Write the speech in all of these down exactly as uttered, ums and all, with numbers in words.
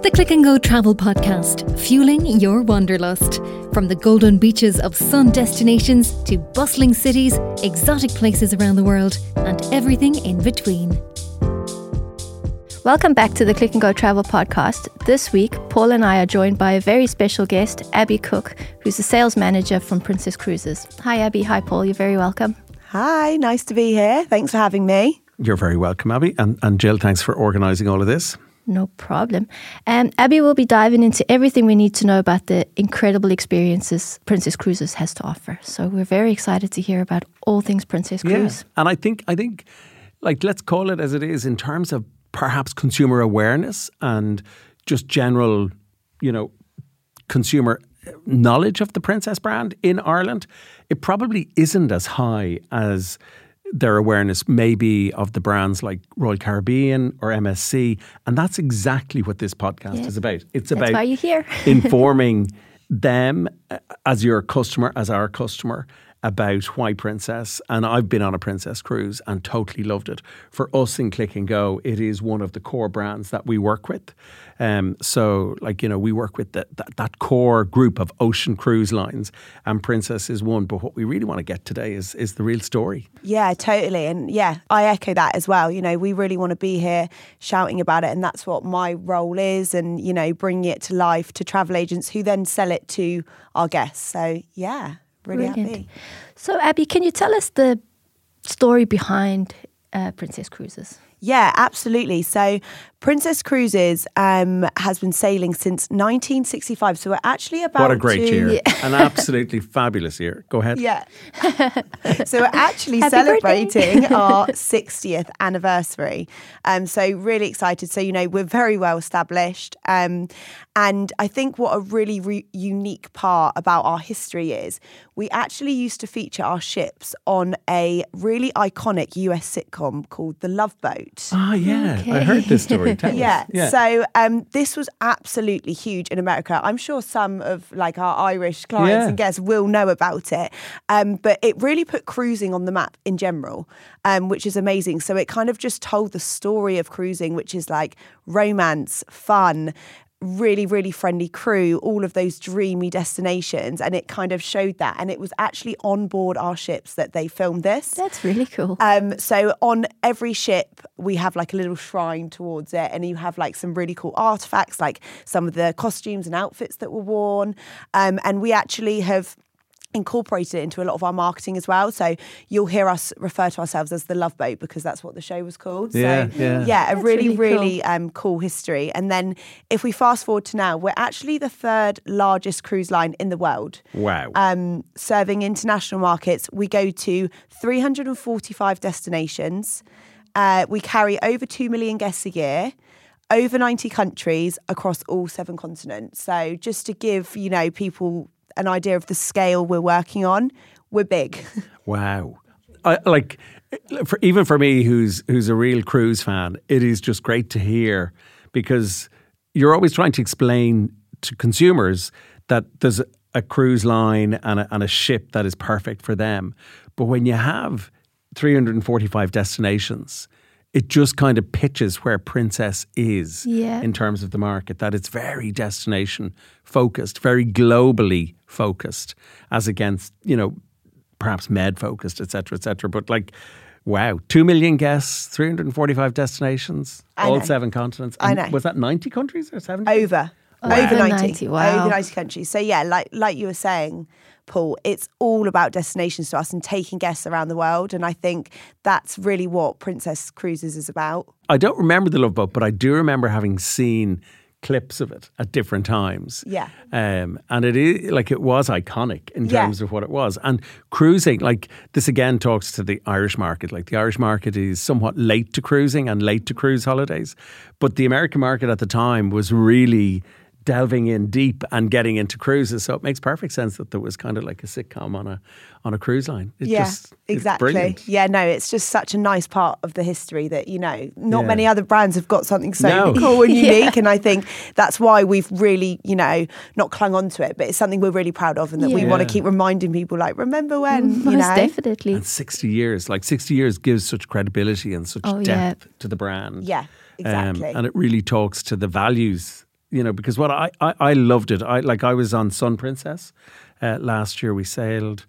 The Click and Go Travel Podcast, fueling your wanderlust. From the golden beaches of sun destinations to bustling cities, exotic places around the world, and everything in between. Welcome back to the Click and Go Travel Podcast. This week, Paul and I are joined by a very special guest, Abby Cook, who's the sales manager from Princess Cruises. Hi, Abby. Hi, Paul. You're very welcome. Hi, nice to be here. Thanks for having me. You're very welcome, Abby. And, and Jill, thanks for organising all of this. No problem. Um, Abby will be diving into everything we need to know about the incredible experiences Princess Cruises has to offer. So we're very excited to hear about all things Princess Cruise. Yeah. And I think, I think, like, let's call it as it is in terms of perhaps consumer awareness and just general, you know, consumer knowledge of the Princess brand in Ireland. It probably isn't as high as their awareness maybe of the brands like Royal Caribbean or M S C. And that's exactly what this podcast Yeah. is about. It's That's about why you're here. informing them uh, as your customer, as our customer, about why Princess. And I've been on a Princess cruise and totally loved it. For us in Click and Go, it is one of the core brands that we work with. Um, so, like, you know, we work with the, that, that core group of ocean cruise lines, and Princess is one. But what we really want to get today is is the real story. Yeah, totally. And yeah, I echo that as well. You know, we really want to be here shouting about it. And that's what my role is. And, you know, bringing it to life to travel agents who then sell it to our guests. So, yeah, really Brilliant. happy. So, Abby, can you tell us the story behind uh, Princess Cruises? Yeah, absolutely. So Princess Cruises um, has been sailing since nineteen sixty-five. So we're actually about What a great to, year. An absolutely fabulous year. Go ahead. Yeah. So we're actually Happy celebrating our sixtieth anniversary. Um, so really excited. So, you know, we're very well established. Um, and I think what a really re- unique part about our history is we actually used to feature our ships on a really iconic U S sitcom called The Love Boat. Ah, yeah. Okay. I heard this story. Tell us. Yeah. yeah. So um, this was absolutely huge in America. I'm sure some of like our Irish clients Yeah. and guests will know about it. Um, but it really put cruising on the map in general, um, which is amazing. So it kind of just told the story of cruising, which is like romance, fun, really, really friendly crew, all of those dreamy destinations. And it kind of showed that. And it was actually on board our ships that they filmed this. That's really cool. Um, so on every ship, we have like a little shrine towards it, and you have like some really cool artifacts, like some of the costumes and outfits that were worn. Um, and we actually have incorporated it into a lot of our marketing as well. So you'll hear us refer to ourselves as the Love Boat because that's what the show was called. Yeah, so yeah. yeah, a That's really, really really, cool. um, cool history. And then if we fast forward to now, we're actually the third largest cruise line in the world. Wow. Um, serving international markets. We go to three hundred forty-five destinations. Uh, we carry over two million guests a year, over ninety countries across all seven continents. So just to give, you know, people an idea of the scale we're working on, we're big. Wow. I, like, for, even for me, who's who's a real cruise fan, it is just great to hear, because you're always trying to explain to consumers that there's a cruise line and a, and a ship that is perfect for them. But when you have three hundred forty-five destinations, it just kind of pitches where Princess is Yeah. in terms of the market, that it's very destination focused, very globally focused, as against, you know, perhaps med focused, et cetera, et cetera. But like, wow, two million guests, three hundred forty-five destinations, I all know. seven continents. I And know. Was that ninety countries or seventy? Over. Wow. Over Over ninety. ninety, wow. Over ninety countries. So yeah, like like you were saying, Paul, it's all about destinations to us and taking guests around the world. And I think that's really what Princess Cruises is about. I don't remember the Love Boat, but I do remember having seen clips of it at different times. Yeah. Um, and it is like it was iconic in Yeah. terms of what it was. And cruising, like this again talks to the Irish market. Like the Irish market is somewhat late to cruising and late to cruise holidays. But the American market at the time was really delving in deep and getting into cruises. So it makes perfect sense that there was kind of like a sitcom on a on a cruise line. It's yeah, just, it's exactly. brilliant. Yeah, no, it's just such a nice part of the history that, you know, not Yeah. many other brands have got something so No. cool and Yeah. unique. And I think that's why we've really, you know, not clung on to it, but it's something we're really proud of and that we Yeah. want to Yeah. keep reminding people, like, remember when, Most you know? definitely. And sixty years, like sixty years gives such credibility and such Oh, yeah. depth to the brand. Yeah, exactly. Um, and it really talks to the values, you know, because what I, I, I loved it. I like I was on Sun Princess uh, last year. We sailed,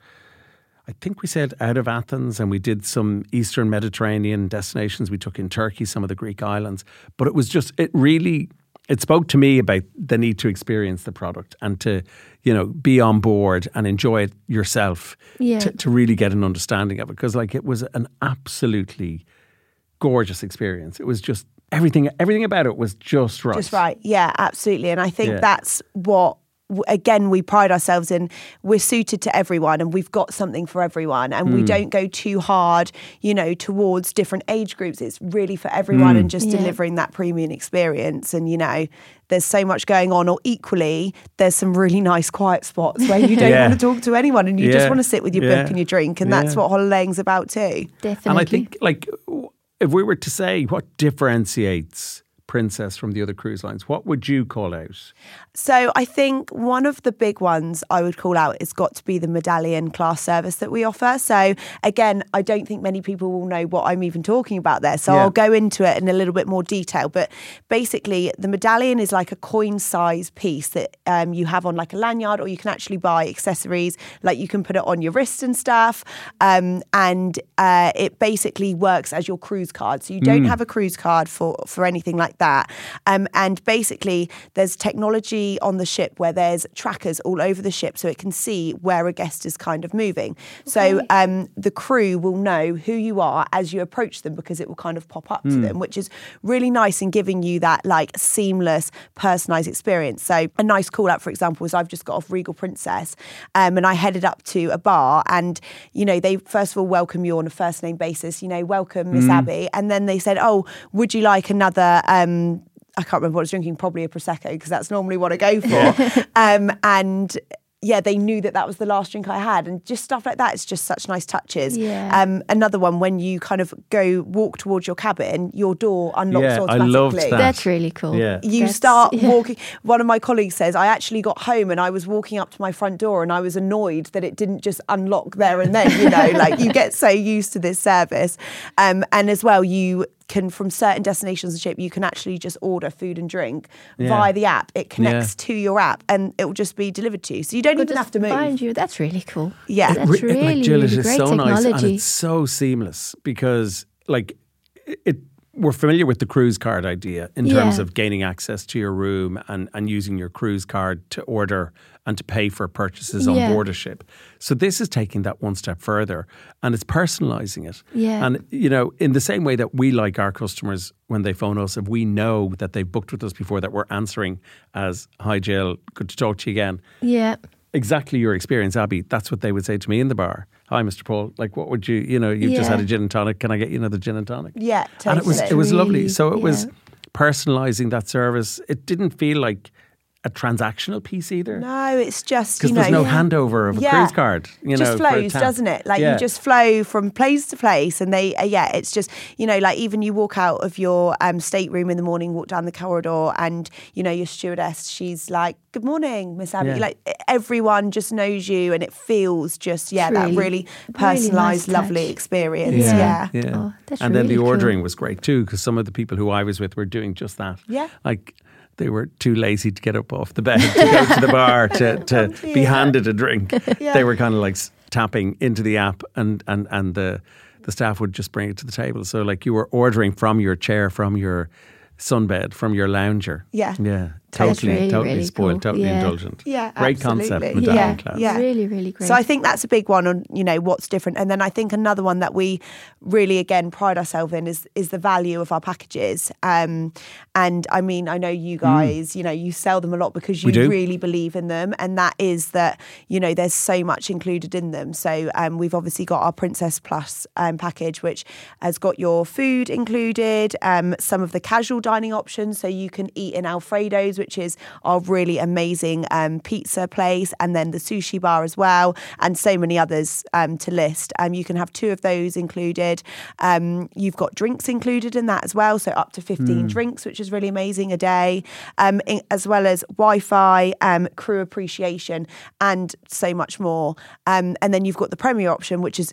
I think we sailed out of Athens, and we did some Eastern Mediterranean destinations. We took in Turkey, some of the Greek islands, but it was just, it really, it spoke to me about the need to experience the product and to, you know, be on board and enjoy it yourself Yeah. to, to really get an understanding of it. Because like it was an absolutely gorgeous experience. It was just everything, everything about it was just right. Just right. Yeah, absolutely. And I think Yeah. that's what, w- again, we pride ourselves in. We're suited to everyone, and we've got something for everyone. And we don't go too hard, you know, towards different age groups. It's really for everyone and just Yeah. delivering that premium experience. And, you know, there's so much going on. Or equally, there's some really nice quiet spots where you don't Yeah. want to talk to anyone and you just Yeah. want to sit with your Yeah. book and your drink. And that's Yeah. what holidaying's about too. Definitely. And I think, like, w- if we were to say what differentiates Princess from the other cruise lines, what would you call out? So I think one of the big ones I would call out has got to be the medallion class service that we offer. So again, I don't think many people will know what I'm even talking about there. So Yeah. I'll go into it in a little bit more detail. But basically, the medallion is like a coin size piece that um, you have on like a lanyard, or you can actually buy accessories, like you can put it on your wrist and stuff. Um, and uh, it basically works as your cruise card. So you don't have a cruise card for, for anything like that. Um, and basically, there's technology on the ship where there's trackers all over the ship, so it can see where a guest is kind of moving. So um, the crew will know who you are as you approach them, because it will kind of pop up to them, which is really nice in giving you that like seamless, personalised experience. So a nice call out, for example, is I've just got off Regal Princess um, and I headed up to a bar, and, you know, they first of all welcome you on a first name basis, you know, welcome Miss Abby. And then they said, oh, would you like another... Um, I can't remember what I was drinking, probably a Prosecco, because that's normally what I go for. um, and yeah, they knew that that was the last drink I had, and just stuff like that. It's just such nice touches. Yeah. Um, another one, when you kind of go walk towards your cabin, your door unlocks Yeah, I automatically. loved that. That's really cool. Yeah. You That's- start yeah. walking. One of my colleagues says, I actually got home and I was walking up to my front door and I was annoyed that it didn't just unlock there and then, you know, like you get so used to this service. Um, and as well, you can, from certain destinations on the ship, you can actually just order food and drink Yeah. via the app. It connects Yeah. to your app and it will just be delivered to you. So you don't We'll even just have to move. find you. That's really cool. Yeah. That's Re- really, like, Jill, really it is great so technology. nice, and it's so seamless, because like it, it we're familiar with the cruise card idea in terms Yeah. of gaining access to your room and, and using your cruise card to order and to pay for purchases on Yeah. board a ship. So this is taking that one step further, and it's personalising it. Yeah. And, you know, in the same way that we like our customers when they phone us, if we know that they've booked with us before, that we're answering as, hi Jill, good to talk to you again. Yeah. Exactly your experience, Abby. That's what they would say to me in the bar. Hi, Mister Paul. Like, what would you, you know, you've just Yeah. had a gin and tonic. Can I get you another gin and tonic? Yeah, And it was, totally. it was lovely. Really, So it was yeah. personalising that service. It didn't feel like a transactional piece either. No, it's just, Because you know. there's no handover of a Yeah. cruise card. You just know, for a flows, tap. doesn't it? Like Yeah. you just flow from place to place, and they, uh, yeah, it's just, you know, like even you walk out of your um, stateroom in the morning, walk down the corridor, and you know your stewardess, she's like, "Good morning, Miss Abby." Yeah. Like everyone just knows you, and it feels just, yeah, It's that really- really really nice personalised, lovely touch. experience. Yeah, Yeah. Oh, that's and then really the cool. ordering was great too, because some of the people who I was with were doing just that. Yeah. Like they were too lazy to get up off the bed to go to the bar to, to be Yeah. handed a drink. Yeah. They were kind of like s- tapping into the app, and, and, and the, the staff would just bring it to the table. So like you were ordering from your chair, from your sunbed, from your lounger. Yeah. Yeah. That's Totally, really, totally really spoiled, cool. totally Yeah. indulgent. Yeah, Great absolutely. concept, medallion Yeah, class. yeah. Really, really great. So I think that's a big one on, you know, what's different. And then I think another one that we really, again, pride ourselves in is is the value of our packages. Um, and I mean, I know you guys, you know, you sell them a lot because you We do. really believe in them. And that is that, you know, there's so much included in them. So um, we've obviously got our Princess Plus um, package, which has got your food included, um, some of the casual dining options. So you can eat in Alfredo's, which is our really amazing um, pizza place, and then the sushi bar as well, and so many others um, to list. Um, you can have two of those included. Um, you've got drinks included in that as well, so up to fifteen drinks, which is really amazing a day, um, in, as well as Wi-Fi, um, crew appreciation, and so much more. Um, and then you've got the Premier option, which is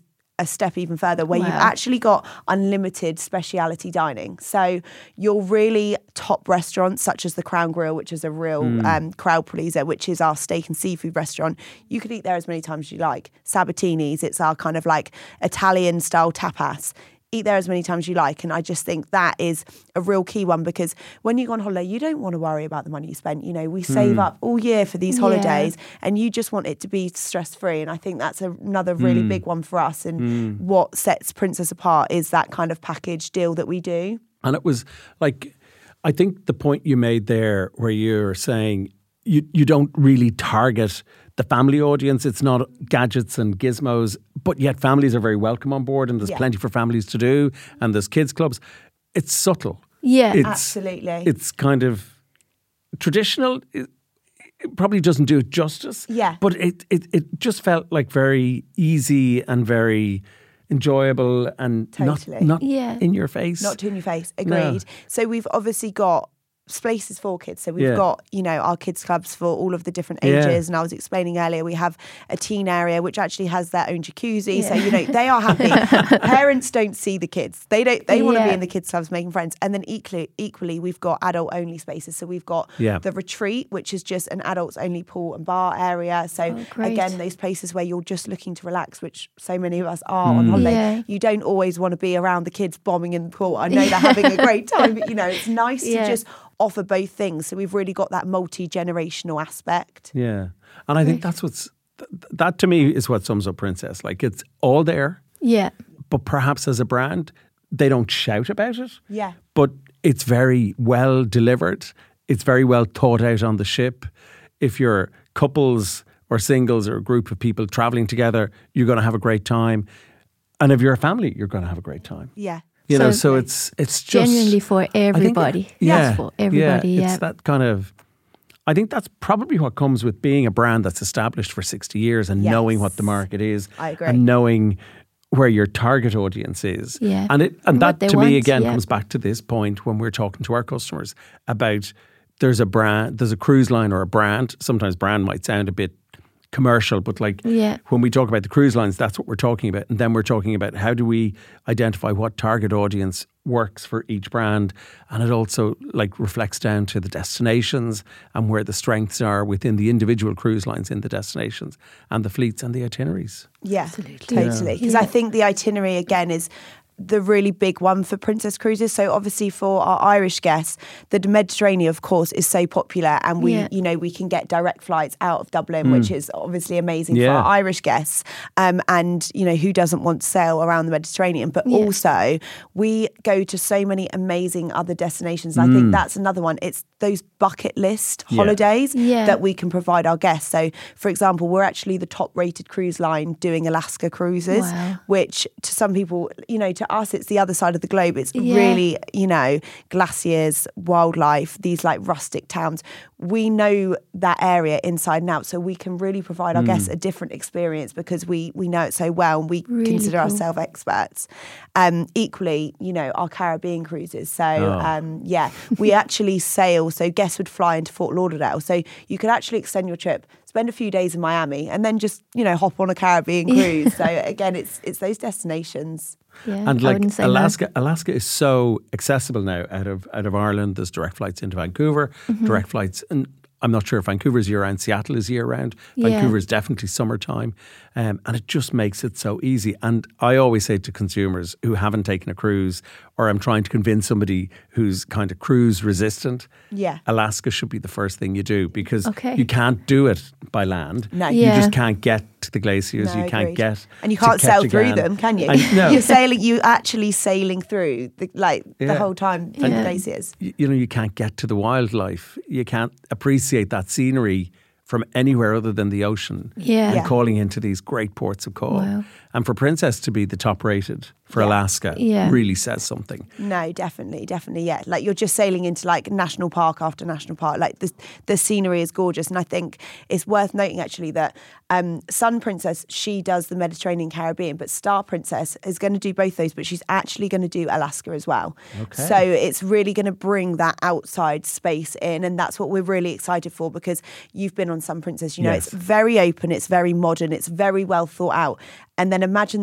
a step even further, where Wow. you've actually got unlimited speciality dining. So your really top restaurants, such as the Crown Grill, which is a real Mm. um, crowd pleaser, which is our steak and seafood restaurant, you could eat there as many times as you like. Sabatini's, it's our kind of like Italian style tapas. Eat there as many times as you like. And I just think that is a real key one, because when you go on holiday, you don't want to worry about the money you spent. You know, we save Mm. up all year for these Yeah. holidays, and you just want it to be stress-free. And I think that's a, another really Mm. big one for us. And Mm. what sets Princess apart is that kind of package deal that we do. And it was like, I think the point you made there, where you're saying you you don't really target the family audience. It's not gadgets and gizmos, but yet families are very welcome on board, and there's Yeah. plenty for families to do, and there's kids clubs. It's subtle. Yeah. It's, Absolutely. It's kind of traditional. It, it probably doesn't do it justice. Yeah. But it, it, it just felt like very easy and very enjoyable and Totally. not, not Yeah. in your face. Not to in your face. No. Agreed. So we've obviously got spaces for kids. So we've Yeah. got, you know, our kids clubs for all of the different Yeah. ages. And I was explaining earlier, we have a teen area which actually has their own jacuzzi. So, Yeah. you know, they are happy. Parents don't see the kids. They don't they want to be Yeah. in the kids clubs making friends. And then equally equally we've got adult only spaces. So we've got Yeah. the retreat, which is just an adults only pool and bar area. So Oh, great. again, those places where you're just looking to relax, which so many of us are on holiday. Yeah. You don't always want to be around the kids bombing in the pool. I know they're having a great time, but you know, it's nice Yeah. to just offer both things. So we've really got that multi-generational aspect. Yeah. And I think that's what's, th- that to me is what sums up Princess. Like, it's all there, Yeah. but perhaps as a brand, they don't shout about it. Yeah. But it's very well delivered. It's very well thought out on the ship. If you're couples or singles or a group of people traveling together, you're going to have a great time. And if you're a family, you're going to have a great time. Yeah. You know, So so it's it's just Genuinely for I think- everybody. yeah, It's for everybody. yeah, Yeah. It's that kind of. I think that's probably what comes with being a brand that's established for sixty years and Yes. knowing what the market is. I agree. And knowing where your target audience is. Yeah. And it and And what that they to me want, again yeah. comes back to this point when we're talking to our customers about there's a brand, there's a cruise line or a brand. Sometimes brand might sound a bit commercial, but like Yeah. when we talk about the cruise lines, that's what we're talking about. And then we're talking about how do we identify what target audience works for each brand. And it also like reflects down to the destinations and where the strengths are within the individual cruise lines in the destinations and the fleets and the itineraries. Yeah, Absolutely. totally. Because Yeah. I think the itinerary again is the really big one for Princess Cruises. So obviously for our Irish guests, the Mediterranean, of course, is so popular, and we, Yeah. you know, we can get direct flights out of Dublin, which is obviously amazing Yeah. for our Irish guests. Um, and you know, who doesn't want to sail around the Mediterranean? But Yeah. also, we go to so many amazing other destinations. I think that's another one. It's those bucket list Yeah. holidays Yeah. that we can provide our guests. So, for example, we're actually the top-rated cruise line doing Alaska cruises, Wow. which to some people, you know, to us, it's the other side of the globe. It's Yeah. really, you know, glaciers, wildlife, these like rustic towns. We know that area inside and out, so we can really provide our guests a different experience because we we know it so well, and we Really consider cool. ourselves experts. Um, equally, you know, our Caribbean cruises. So, Oh. um, yeah, we actually sail. So guests would fly into Fort Lauderdale. So you could actually extend your trip, spend a few days in Miami, and then just, you know, hop on a Caribbean cruise. So again, it's it's those destinations. Yeah. And I like wouldn't say no. Alaska, Alaska is so accessible now out of out of Ireland. There's direct flights into Vancouver, Mm-hmm. direct flights, and I'm not sure if Vancouver's year round. Seattle is year round. Yeah. Vancouver is definitely summertime, um, and it just makes it so easy. And I always say to consumers who haven't taken a cruise, or I'm trying to convince somebody who's kind of cruise resistant, Yeah. Alaska should be the first thing you do because Okay. you can't do it by land. No. You Yeah. just can't get to the glaciers. No, you can't agreed. get and you to can't sail through Ketchikan. them, can you? And- no. You're sailing. You actually sailing through the like the Yeah. whole time through the Yeah. glaciers. you, you know, you can't get to the wildlife. You can't appreciate that scenery from anywhere other than the ocean. Yeah. And Yeah. calling into these great ports of call. Wow. And for Princess to be the top rated for Yeah. Alaska Yeah. really says something. No, definitely, definitely, yeah. Like you're just sailing into like national park after national park. Like the the scenery is gorgeous, and I think it's worth noting actually that um, Sun Princess, she does the Mediterranean Caribbean, but Star Princess is going to do both those, but she's actually going to do Alaska as well. Okay. So it's really going to bring that outside space in, and that's what we're really excited for because you've been on Sun Princess. You know, Yes. it's very open, it's very modern, it's very well thought out. And then imagine that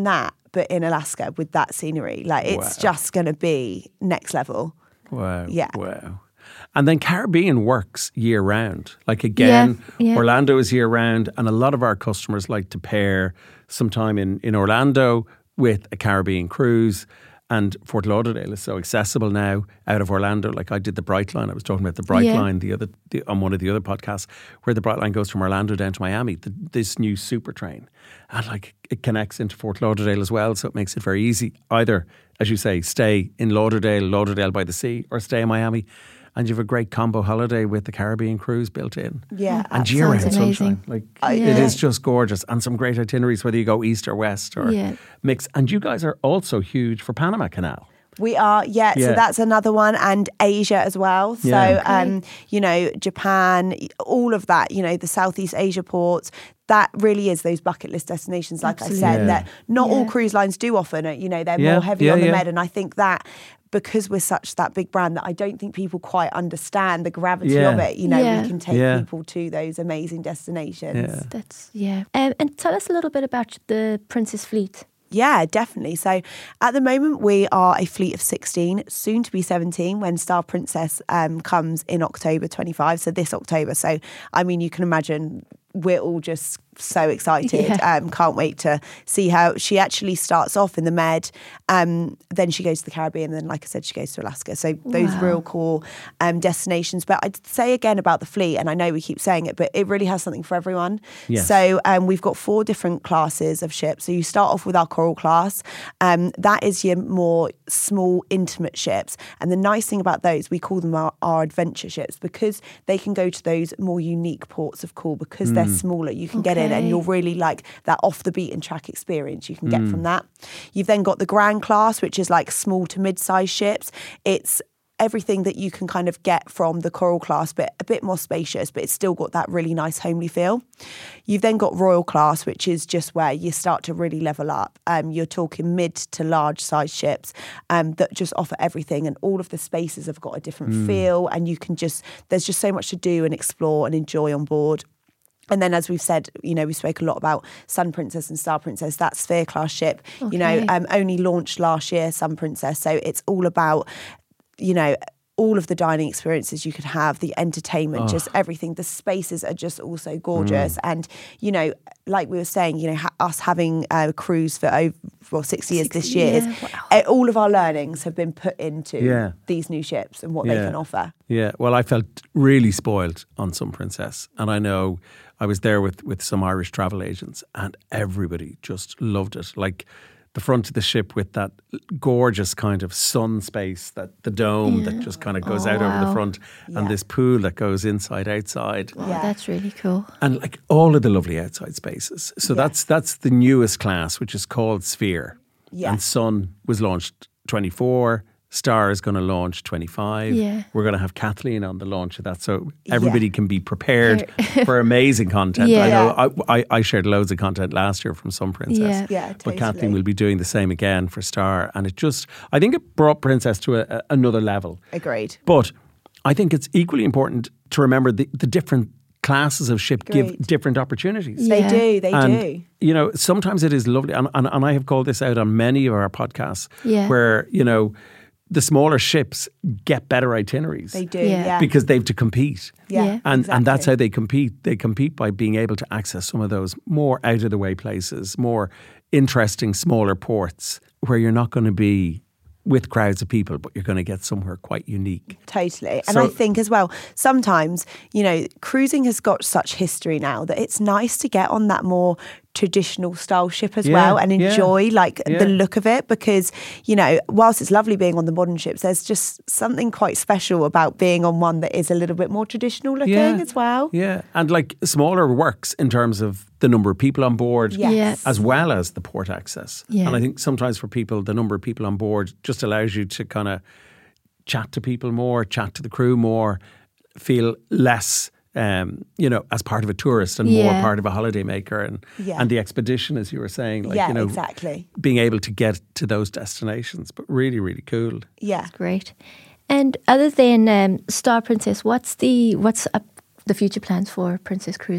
but in Alaska with that scenery. Like it's Wow. just going to be next level. Wow. Yeah. Wow. And then Caribbean works year round. Like again, Yeah, yeah. Orlando is year round, and a lot of our customers like to pair some time in, in Orlando with a Caribbean cruise. And Fort Lauderdale is so accessible now out of Orlando. Like I did the Brightline. I was talking about the Brightline Yeah. the other the, on one of the other podcasts, where the Brightline goes from Orlando down to Miami. The, this new super train, and like it connects into Fort Lauderdale as well, so it makes it very easy. Either, as you say, stay in Lauderdale, Lauderdale by the sea, or stay in Miami, and you have a great combo holiday with the Caribbean cruise built in. Yeah, and year round Sounds sunshine. amazing. Like I- it Yeah. is just gorgeous, and some great itineraries whether you go east or west or Yeah. mix. And you guys are also huge for Panama Canal. We are, yeah, Yeah. So that's another one, and Asia as well. So, Yeah. um, you know, Japan, all of that. You know, the Southeast Asia ports. That really is those bucket list destinations, like Absolutely. I said, Yeah. that not all Yeah. cruise lines do offer. no, You know, they're Yeah. more heavy Yeah, on the yeah. med, and I think that. Because we're such that big brand that I don't think people quite understand the gravity Yeah. of it. You know, Yeah. we can take Yeah. people to those amazing destinations. Yeah. That's yeah. Um, and tell us a little bit about the Princess Fleet. Yeah, definitely. So at the moment, we are a fleet of sixteen, soon to be seventeen when Star Princess um, comes in October twenty-five. So this October. So, I mean, you can imagine we're all just so excited. Yeah. Um, can't wait to see how she actually starts off in the Med. Um, then she goes to the Caribbean. And then, like I said, she goes to Alaska. So those Wow. real cool um, destinations. But I'd say again about the fleet, and I know we keep saying it, but it really has something for everyone. Yes. So um, we've got four different classes of ships. So you start off with our Coral class. Um, that is your more small, intimate ships. And the nice thing about those, we call them our, our adventure ships because they can go to those more unique ports of call because they're smaller. You can get in and Okay. you'll really like that off the beaten track experience you can get from that. You've then got the Grand class, which is like small to mid-sized ships. It's everything that you can kind of get from the Coral class, but a bit more spacious, but it's still got that really nice homely feel. You've then got Royal class, which is just where you start to really level up. Um, you're talking mid to large size ships um, that just offer everything, and all of the spaces have got a different feel, and you can just, there's just so much to do and explore and enjoy on board. And then, as we've said, you know, we spoke a lot about Sun Princess and Star Princess, that Sphere class ship, you know, Okay. um, only launched last year, Sun Princess. So it's all about, you know, all of the dining experiences you could have, the entertainment, just everything. The spaces are just also gorgeous. And, you know, like we were saying, you know, ha- us having a cruise for over, well, six years this year, is, yeah, wow. eh, all of our learnings have been put into Yeah. these new ships and what they Yeah. can offer. Yeah, well, I felt really spoiled on Sun Princess, and I know I was there with, with some Irish travel agents, and everybody just loved it. Like the front of the ship with that gorgeous kind of sun space, that the dome that just kind of goes Oh, out over the wow. front, Yeah. and this pool that goes inside outside. Wow, Yeah. that's really cool. And like all of the lovely outside spaces. So Yeah. that's that's the newest class, which is called Sphere. Yeah. And Sun was launched twenty-four. Star is going to launch twenty-five. Yeah. We're going to have Kathleen on the launch of that, so everybody can be prepared for amazing content. Yeah. I know I, I, I shared loads of content last year from Sun Princess. Yeah. Yeah, But totally. Kathleen will be doing the same again for Star. And it just, I think it brought Princess to a, a, another level. Agreed. But I think it's equally important to remember the, the different classes of ship give Agreed. different opportunities. They Yeah. do, they And, do. you know, sometimes it is lovely, and, and, and I have called this out on many of our podcasts, Yeah. where, you know, the smaller ships get better itineraries They do, Yeah. yeah. because they've to compete. yeah, Yeah. And and that's exactly. how they compete. They compete by being able to access some of those more out of the way places, more interesting, smaller ports where you're not going to be with crowds of people, but you're going to get somewhere quite unique. Totally. And So- I think as well, sometimes, you know, cruising has got such history now that it's nice to get on that more traditional style ship as Yeah, well and yeah, enjoy like yeah. the look of it, because, you know, whilst it's lovely being on the modern ships, there's just something quite special about being on one that is a little bit more traditional looking as well. Yeah, and like smaller works in terms of the number of people on board, Yes. Yeah. as well as the port access. Yeah. And I think sometimes for people, the number of people on board just allows you to kind of chat to people more, chat to the crew more, feel less, um, you know, as part of a tourist and more Yeah. part of a holidaymaker, and Yeah. and the expedition, as you were saying, like Yeah, you know, exactly. being able to get to those destinations. But really, really cool. Yeah. Great. And other than um, Star Princess, what's the what's up the future plans for Princess Cruises?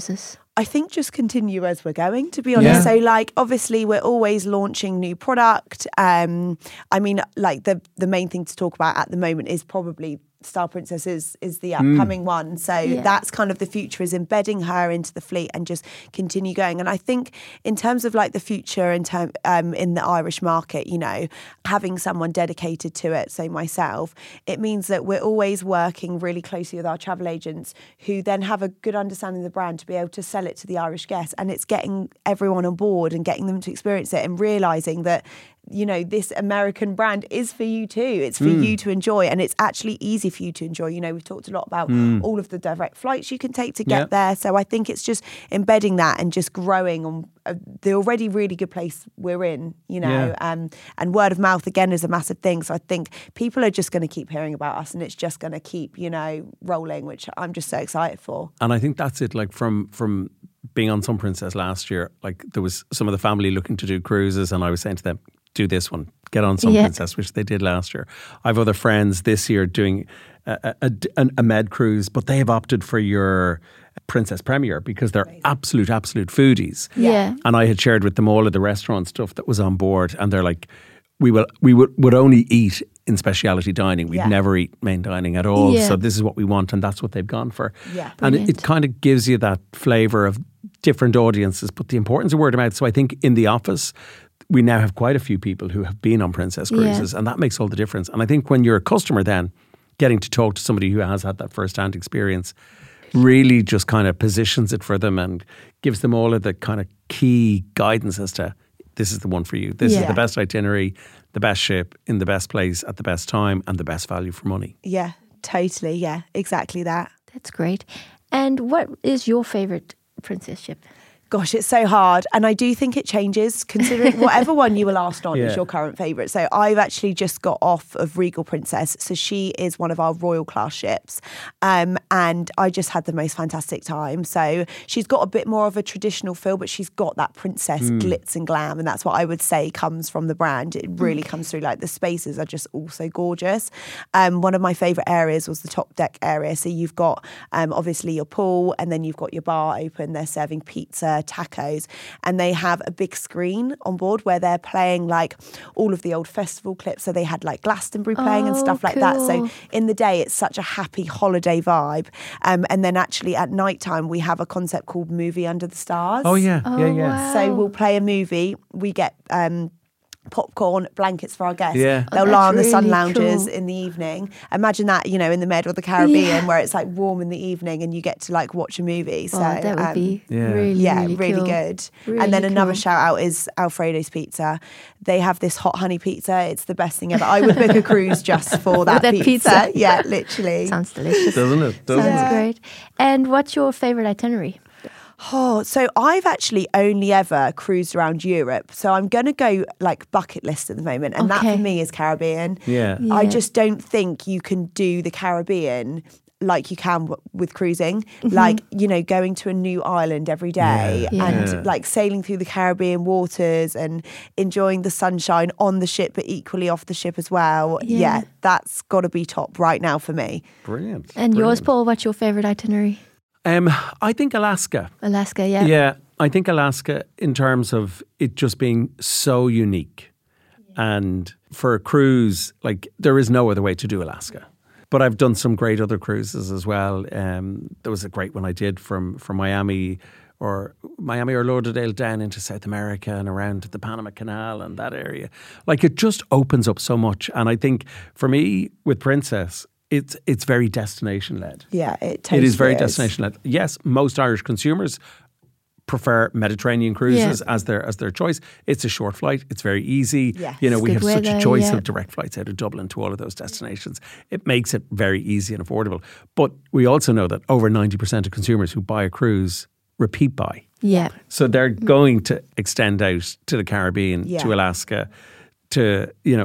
I think just continue as we're going, to be honest. Yeah. So like, obviously we're always launching new product. Um, I mean, like the, the main thing to talk about at the moment is probably Star Princess is, is the upcoming mm. one. So yeah. that's kind of the future, is embedding her into the fleet and just continue going. And I think in terms of like the future in term, um, in the Irish market, you know, having someone dedicated to it, so myself, it means that we're always working really closely with our travel agents who then have a good understanding of the brand to be able to sell it to the Irish guests. And it's getting everyone on board and getting them to experience it and realising that, you know, this American brand is for you too. It's for mm. you to enjoy, and it's actually easy for you to enjoy. You know, we've talked a lot about mm. all of the direct flights you can take to get yep. there. So I think it's just embedding that and just growing on uh, the already really good place we're in, you know, yeah. um, and word of mouth again is a massive thing. So I think people are just going to keep hearing about us, and it's just going to keep, you know, rolling, which I'm just so excited for. And I think that's it. Like from, from being on Sun Princess last year, like there was some of the family looking to do cruises, and I was saying to them, do this one, get on Sun yeah. Princess, which they did last year. I have other friends this year doing a, a, a, a med cruise, but they have opted for your Princess Premier because they're absolute, absolute foodies. Yeah. And I had shared with them all of the restaurant stuff that was on board, and they're like, we will, we would, would only eat in speciality dining. We'd yeah. never eat main dining at all. Yeah. So this is what we want, and that's what they've gone for. Yeah. And it, it kind of gives you that flavour of different audiences, but the importance of word of mouth. So I think in the office, we now have quite a few people who have been on Princess Cruises, yeah. and that makes all the difference. And I think when you're a customer then, getting to talk to somebody who has had that first-hand experience really just kind of positions it for them and gives them all of the kind of key guidance as to, this is the one for you. This yeah. is the best itinerary, the best ship, in the best place, at the best time, and the best value for money. Yeah, totally. Yeah, exactly that. That's great. And what is your favourite Princess ship? Gosh, it's so hard. And I do think it changes considering whatever one you were last on yeah. is your current favourite. So I've actually just got off of Regal Princess. So she is one of our royal class ships. Um, and I just had the most fantastic time. So she's got a bit more of a traditional feel, but she's got that princess mm. glitz and glam. And that's what I would say comes from the brand. It really comes through. Like the spaces are just also gorgeous. Um, one of my favourite areas was the top deck area. So you've got um, obviously your pool, and then you've got your bar open. They're serving pizza, tacos, and they have a big screen on board where they're playing like all of the old festival clips. So they had like Glastonbury playing oh, and stuff like cool. that. So in the day, it's such a happy holiday vibe. Um, and then actually at nighttime, we have a concept called Movie Under the Stars. Oh yeah, oh, yeah, yeah. Wow. So we'll play a movie. We get um, popcorn, blankets for our guests. Yeah. They'll Oh, lie on the that's sun really lounges cool. in the evening. Imagine that, you know, in the Med or the Caribbean Yeah. where it's like warm in the evening and you get to like watch a movie. So Oh, that would um, be yeah. really, yeah, really, really cool. good. Really and then another cool. shout out is Alfredo's Pizza. They have this hot honey pizza. It's the best thing ever. I would book a cruise just for that, that pizza. pizza. Yeah, literally. Sounds delicious. Doesn't it? Doesn't Sounds it? great. And what's your favourite itinerary? Oh, so I've actually only ever cruised around Europe. So I'm going to go like bucket list at the moment. And that Okay. for me is Caribbean. Yeah. Yeah. I just don't think you can do the Caribbean like you can w- with cruising. Mm-hmm. Like, you know, going to a new island every day Yeah. and Yeah. like sailing through the Caribbean waters and enjoying the sunshine on the ship, but equally off the ship as well. Yeah. Yeah, that's got to be top right now for me. Brilliant. And yours, Brilliant. Paul, what's your favourite itinerary? Um, I think Alaska. Alaska, yeah. Yeah, I think Alaska in terms of it just being so unique. And for a cruise, like there is no other way to do Alaska. But I've done some great other cruises as well. Um, there was a great one I did from, from Miami or Miami or Lauderdale down into South America and around the Panama Canal and that area. Like it just opens up so much. And I think for me with Princess, It's it's very destination led. Yeah, it totally It is very is. destination led. Yes, most Irish consumers prefer Mediterranean cruises Yeah. as their as their choice. It's a short flight. It's very easy. Yes. You know, we Good have such a weather, choice yeah. of direct flights out of Dublin to all of those destinations. It makes it very easy and affordable. But we also know that over ninety percent of consumers who buy a cruise repeat buy. Yeah. So they're going to extend out to the Caribbean, Yeah. to Alaska, to, you know,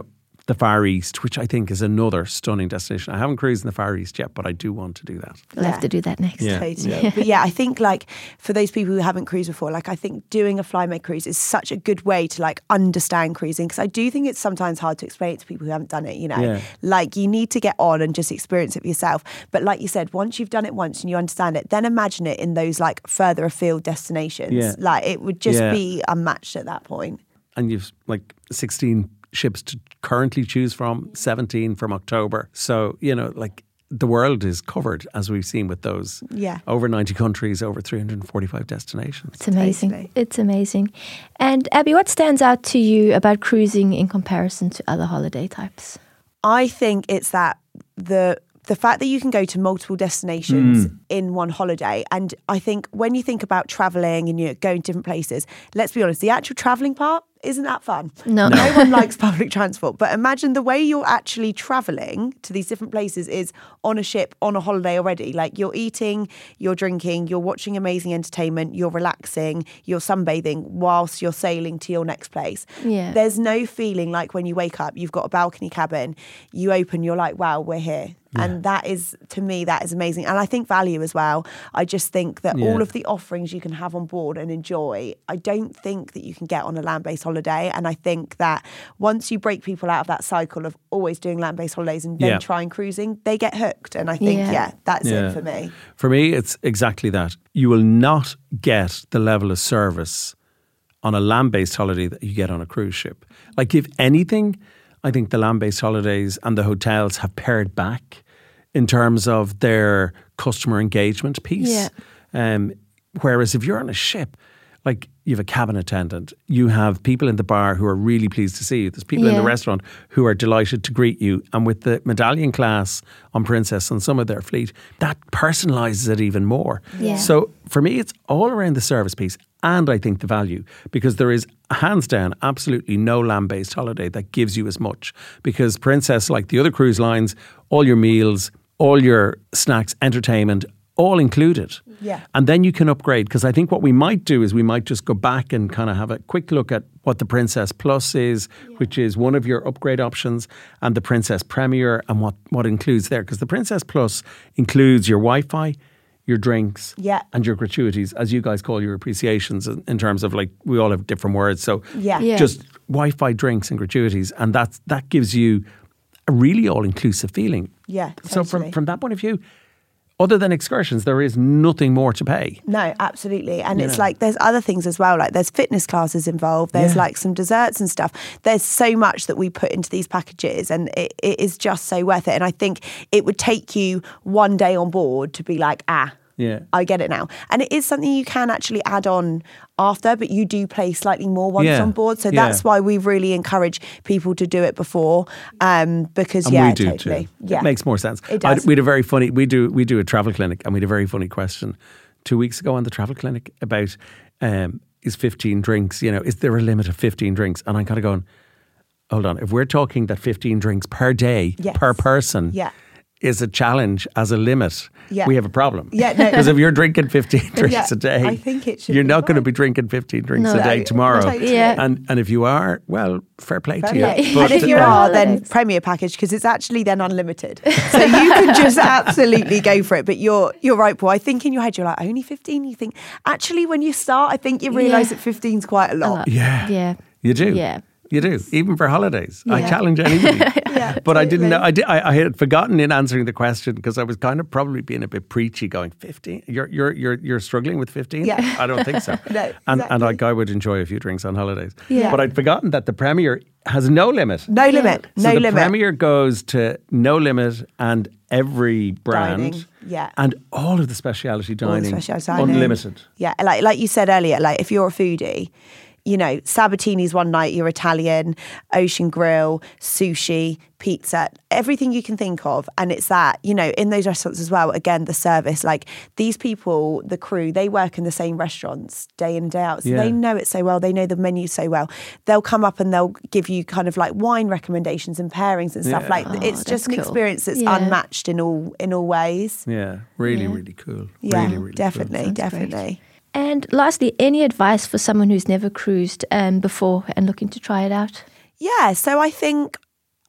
the Far East, which I think is another stunning destination. I haven't cruised in the Far East yet, but I do want to do that. We'll Yeah. have to do that next. Yeah. Totally. Yeah. But yeah, I think like for those people who haven't cruised before, like I think doing a Fly Med cruise is such a good way to like understand cruising, because I do think it's sometimes hard to explain it to people who haven't done it, you know. Yeah. Like you need to get on and just experience it for yourself. But like you said, once you've done it once and you understand it, then imagine it in those like further afield destinations. Yeah. Like it would just Yeah. be unmatched at that point. And you've like sixteen ships to currently choose from, seventeen from October. So, you know, like the world is covered, as we've seen with those Yeah. over ninety countries, over three hundred forty-five destinations. It's amazing. Totally. It's amazing. And Abby, what stands out to you about cruising in comparison to other holiday types? I think it's that the the fact that you can go to multiple destinations Mm. in one holiday. And I think when you think about traveling and you're going to different places, let's be honest, the actual traveling part isn't that fun. No. No one likes public transport. But imagine the way you're actually traveling to these different places is on a ship, on a holiday already. Like you're eating, you're drinking, you're watching amazing entertainment, you're relaxing, you're sunbathing whilst you're sailing to your next place. Yeah. There's no feeling like when you wake up, you've got a balcony cabin, you open, you're like, wow, we're here. And that is, to me, that is amazing. And I think value as well. I just think that Yeah. all of the offerings you can have on board and enjoy, I don't think that you can get on a land-based holiday. And I think that once you break people out of that cycle of always doing land-based holidays and then Yeah. trying cruising, they get hooked. And I think, Yeah. yeah, that's Yeah. it for me. For me, it's exactly that. You will not get the level of service on a land-based holiday that you get on a cruise ship. Like if anything, I think the land-based holidays and the hotels have pared back in terms of their customer engagement piece. Yeah. Um, whereas if you're on a ship, like you have a cabin attendant, you have people in the bar who are really pleased to see you. There's people in the Yeah. restaurant who are delighted to greet you. And with the medallion class on Princess and some of their fleet, that personalises it even more. Yeah. So for me, it's all around the service piece. And I think the value, because there is hands down absolutely no land-based holiday that gives you as much. Because Princess, like the other cruise lines, all your meals, all your snacks, entertainment, all included. Yeah. And then you can upgrade, because I think what we might do is we might just go back and kind of have a quick look at what the Princess Plus is, which is one of your upgrade options, and the Princess Premier and what, what includes there. Because the Princess Plus includes your Wi-Fi, your drinks, Yeah. and your gratuities, as you guys call your appreciations in, in terms of like, we all have different words. So Yeah. Yeah. just Wi-Fi, drinks and gratuities. And that's, that gives you a really all-inclusive feeling. Yeah, So from, totally. from that point of view, other than excursions, there is nothing more to pay. No, absolutely. And You it's know. like there's other things as well. Like there's fitness classes involved. There's Yeah. like some desserts and stuff. There's so much that we put into these packages, and it, it is just so worth it. And I think it would take you one day on board to be like, ah, Yeah. I get it now. And it is something you can actually add on after, but you do pay slightly more once Yeah. on board. So Yeah. that's why we really encourage people to do it before. Um, because And yeah, we do totally. too. Yeah. It makes more sense. It I- does. we had a very funny, we do we do a travel clinic, and we had a very funny question two weeks ago on the travel clinic about um, is fifteen drinks, you know, is there a limit of fifteen drinks? And I'm kind of going, hold on, if we're talking that fifteen drinks per day, Yes. per person, Yeah. is a challenge as a limit, Yeah. we have a problem. Yeah, no. Because if you're drinking fifteen drinks Yeah, a day, I think it should you're be not going to fine. be drinking fifteen drinks No. a day No, tomorrow. totally. Yeah. And and if you are, well, fair play to you. Yeah. But- and if you Yeah. are, then Holidays. Premier package, because it's actually then unlimited. So you can just absolutely go for it. But you're you're right, Paul. I think in your head you're like, only fifteen? You think, actually when you start, I think you realise Yeah. that fifteen's quite a A lot. lot. Yeah. Yeah. You do. Yeah. You do, even for holidays. I Yeah. challenge anybody. Yeah, But I didn't know. totally. I, did, I, I had forgotten in answering the question, because I was kind of probably being a bit preachy, going fifteen. You're you're you're you're struggling with fifteen. Yeah. I don't think so. No, and and exactly. like I would enjoy a few drinks on holidays. Yeah. But I'd forgotten that the Premier has no limit. No limit. So No the limit. Premier goes to no limit, and every brand, Dining, yeah. and all of the specialty All the dining, specialty dining. unlimited. Yeah, like like you said earlier, like if you're a foodie, you know, Sabatini's one night, you're Italian, Ocean Grill, sushi, pizza, everything you can think of. And it's that, you know, in those restaurants as well, again, the service, like these people, the crew, they work in the same restaurants day in, day out. So Yeah. they know it so well. They know the menu so well. They'll come up and they'll give you kind of like wine recommendations and pairings and stuff. Yeah. Like Oh, it's just that's an cool. experience that's Yeah. unmatched in all in all ways. Yeah, really, Yeah. really cool. Yeah, really, really definitely, Sounds great. definitely. And lastly, any advice for someone who's never cruised um, before and looking to try it out? Yeah, so I think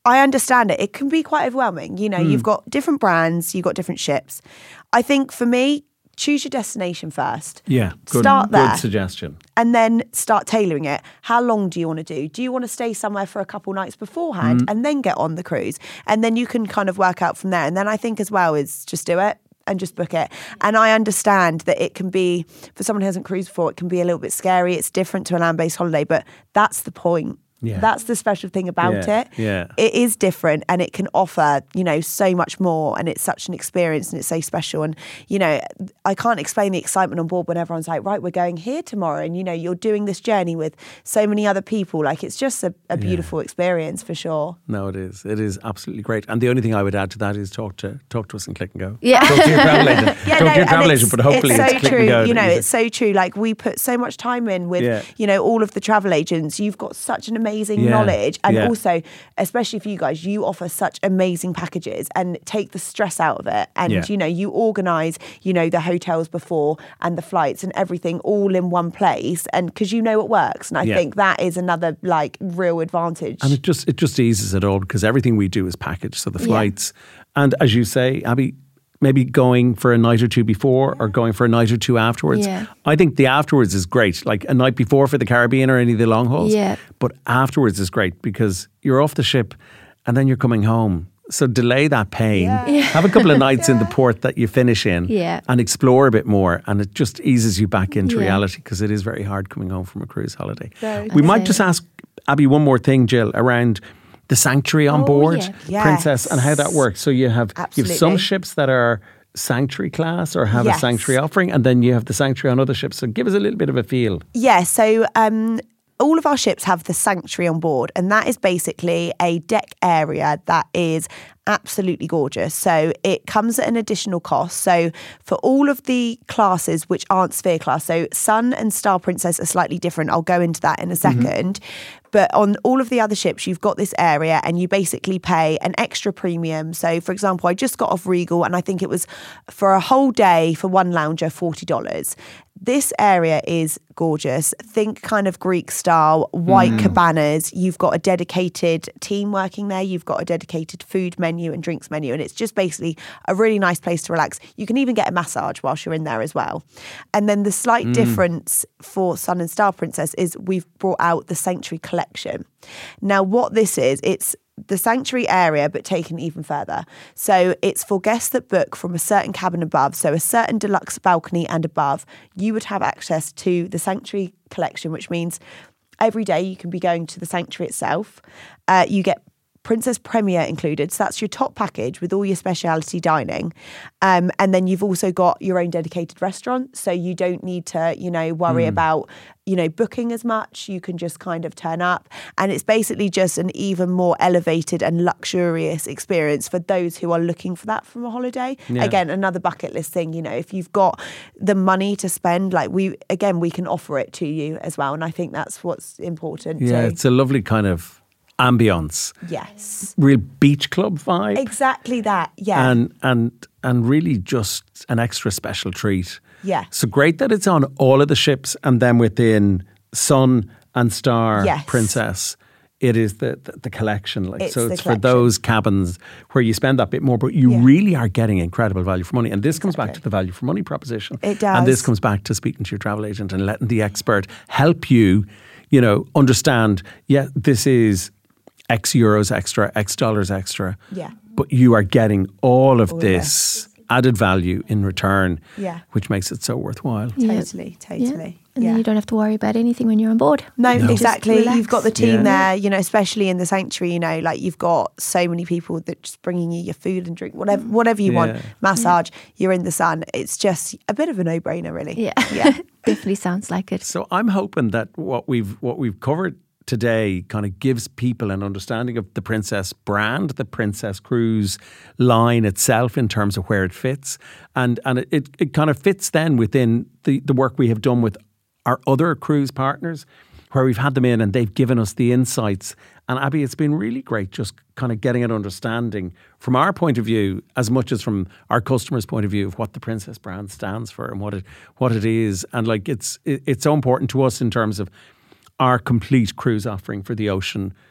I understand it. It can be quite overwhelming. You know, mm. you've got different brands, you've got different ships. I think for me, choose your destination first. Yeah, good, start there. Good suggestion. And then start tailoring it. How long do you want to do? Do you want to stay somewhere for a couple nights beforehand mm. and then get on the cruise? And then you can kind of work out from there. And then I think as well is just do it and just book it. And I understand that it can be, for someone who hasn't cruised before, it can be a little bit scary. It's different to a land-based holiday, but that's the point. Yeah. That's the special thing about yeah, it. Yeah. It is different and it can offer, you know, so much more, and it's such an experience and it's so special. And, you know, I can't explain the excitement on board when everyone's like, right, we're going here tomorrow. And, you know, you're doing this journey with so many other people. Like, it's just a, a beautiful yeah. experience for sure. No, it is. It is absolutely great. And the only thing I would add to that is talk to talk to us and Click and Go. Yeah. Talk to your travel agent. yeah, talk no, to your travel agent, but hopefully it's, it's, so Click true. and Go. You know, it's so true. Like, we put so much time in with, yeah. you know, all of the travel agents. You've got such an amazing yeah. knowledge. And yeah. also, especially for you guys, you offer such amazing packages and take the stress out of it. And, yeah. you know, you organise, you know, the hotels before and the flights and everything all in one place. And because you know it works. And I yeah. think that is another, like, real advantage. And it just it just eases it all because everything we do is packaged. So the flights. Yeah. And as you say, Abby, maybe going for a night or two before or going for a night or two afterwards. Yeah. I think the afterwards is great. Like a night before for the Caribbean or any of the long hauls. Yeah. But afterwards is great because you're off the ship and then you're coming home. So delay that pain. Yeah. Yeah. Have a couple of nights yeah. in the port that you finish in yeah. and explore a bit more. And it just eases you back into yeah. reality because it is very hard coming home from a cruise holiday. Very we might true. just ask Abby one more thing, Jill, around the sanctuary on oh, board, yeah. yes. Princess, and how that works. So you have Absolutely. you have some ships that are sanctuary class or have yes. a sanctuary offering, and then you have the sanctuary on other ships. So give us a little bit of a feel. Yeah, so um, all of our ships have the sanctuary on board, and that is basically a deck area that is absolutely gorgeous. So it comes at an additional cost. So for all of the classes which aren't Sphere class, so Sun and Star Princess are slightly different. I'll go into that in a second. Mm-hmm. But on all of the other ships, you've got this area and you basically pay an extra premium. So for example, I just got off Regal and I think it was for a whole day for one lounger, forty dollars. This area is gorgeous. Think kind of Greek style, white mm. cabanas. You've got a dedicated team working there. You've got a dedicated food menu and drinks menu. And it's just basically a really nice place to relax. You can even get a massage whilst you're in there as well. And then the slight mm. difference for Sun and Star Princess is we've brought out the Sanctuary Collection. Now, what this is, it's the sanctuary area, but taken even further. So it's for guests that book from a certain cabin above, so a certain deluxe balcony and above, you would have access to the Sanctuary Collection, which means every day you can be going to the sanctuary itself. Uh, you get Princess Premier included. So that's your top package with all your specialty dining. Um, and then you've also got your own dedicated restaurant. So you don't need to, you know, worry mm. about, you know, booking as much. You can just kind of turn up. And it's basically just an even more elevated and luxurious experience for those who are looking for that from a holiday. Yeah. Again, another bucket list thing, you know, if you've got the money to spend, like we, again, we can offer it to you as well. And I think that's what's important. Yeah, too. It's a lovely kind of ambience. Yes. Real beach club vibe. Exactly that. Yeah. And and and really just an extra special treat. Yeah. So great that it's on all of the ships, and then within Sun and Star yes. Princess, it is the the, the collection. Like it's so the it's collection. for those cabins where you spend that bit more, but you yeah. really are getting incredible value for money. And this exactly. comes back to the value for money proposition. It does. And this comes back to speaking to your travel agent and letting the expert help you, you know, understand, yeah, this is X euros extra, X dollars extra. Yeah. But you are getting all of all this of added value in return, yeah. which makes it so worthwhile. Yeah. Totally, totally. Yeah. And yeah. then you don't have to worry about anything when you're on board. No, you exactly. You've got the team yeah. there, you know, especially in the sanctuary, you know, like you've got so many people that just bringing you your food and drink, whatever whatever you yeah. want, massage, yeah. you're in the sun. It's just a bit of a no-brainer, really. Yeah, yeah. Definitely sounds like it. So I'm hoping that what we've what we've covered today kind of gives people an understanding of the Princess brand, the Princess Cruise line itself in terms of where it fits. And and it, it, it kind of fits then within the, the work we have done with our other cruise partners, where we've had them in and they've given us the insights. And Abby, it's been really great just kind of getting an understanding from our point of view, as much as from our customers' point of view, of what the Princess brand stands for and what it what it is. And like it's it, it's so important to us in terms of our complete cruise offering for the ocean,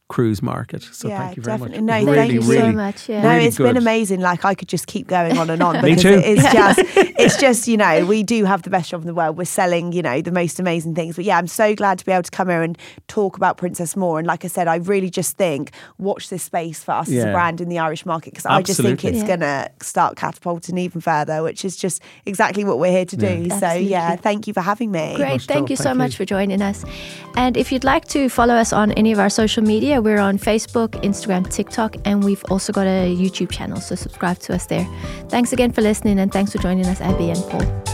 cruise market. So yeah, thank you very definitely. much. No, really, thank you really, so much. Yeah. No, really it's good. been amazing. Like I could just keep going on and on Me because too. it is just, it's just, you know, we do have the best job in the world. We're selling, you know, the most amazing things. But yeah, I'm so glad to be able to come here and talk about Princess more. And like I said, I really just think watch this space for us as Yeah. a brand in the Irish market, because I just think Absolutely. it's Yeah. going to start catapulting even further, which is just exactly what we're here to do. Yeah. So yeah, Absolutely. thank you for having me. Great. Much Thank so. you so Thank much you. for joining us. And if you'd like to follow us on any of our social media, we're on Facebook, Instagram, TikTok, and we've also got a YouTube channel. So subscribe to us there. Thanks again for listening, and thanks for joining us, Abby and Paul.